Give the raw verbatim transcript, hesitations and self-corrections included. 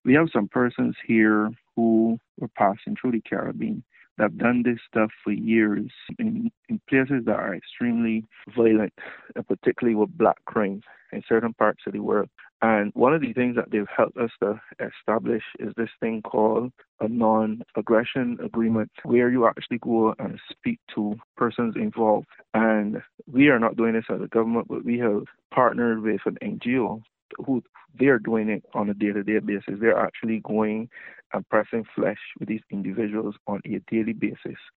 We have some persons here who were passing through the Caribbean that have done this stuff for years in, in places that are extremely violent, uh, particularly with black crime in certain parts of the world. And one of the things that they've helped us to establish is this thing called a non-aggression agreement, where you actually go and speak to persons involved. And we are not doing this as a government, but we have partnered with an N G O who they're doing it on a day-to-day basis. They're actually going and pressing flesh with these individuals on a daily basis.